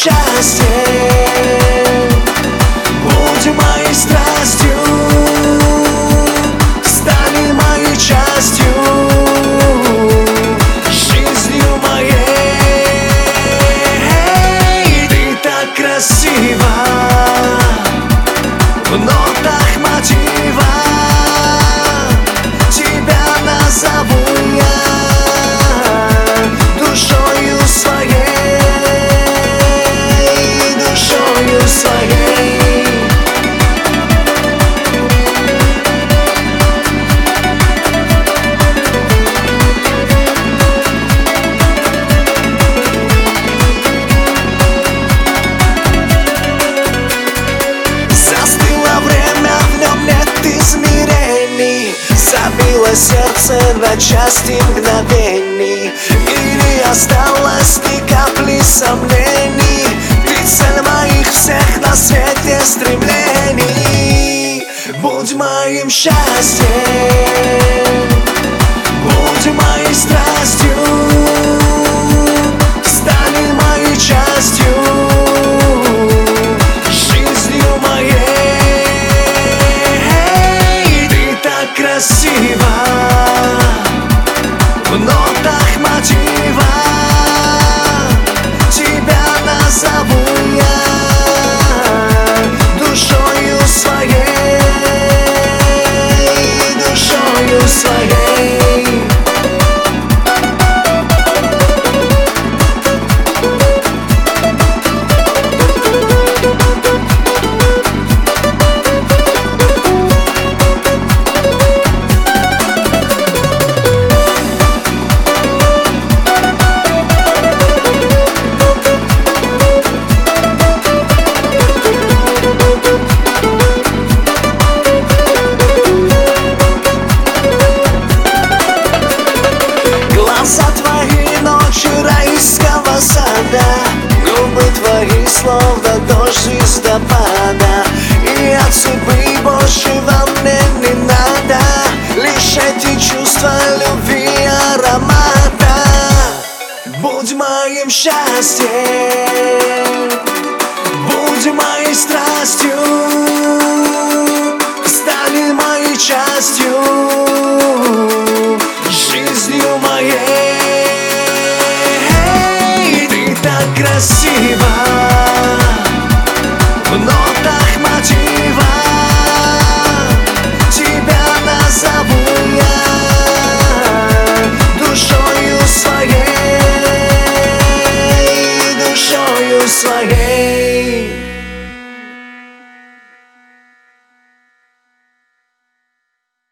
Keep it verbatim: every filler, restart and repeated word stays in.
счастьем, будь моей страстью, стань моей частью, жизнью моей. Ты так красива, в нотах мотива, тебя назову я душою своей, душою своей. Застыло время, в нем нет измерений, забило сердце на части мгновений, и не осталось ни капли сомнений. Ты цель моих всех на свете стремлений. Будь моим счастьем, будь моей страстью, стань моей частью, жизнью моей. Ты так красива, в нотах мотива, тебя назову я душою своей, душою своей. Глаза твои ночи райского сада, губы твои словно дождь звездопада, и от судьбы большего мне не надо, лишь эти чувства любви и аромата. Будь моим счастьем, будь моей страстью, стань моей частью, жизнь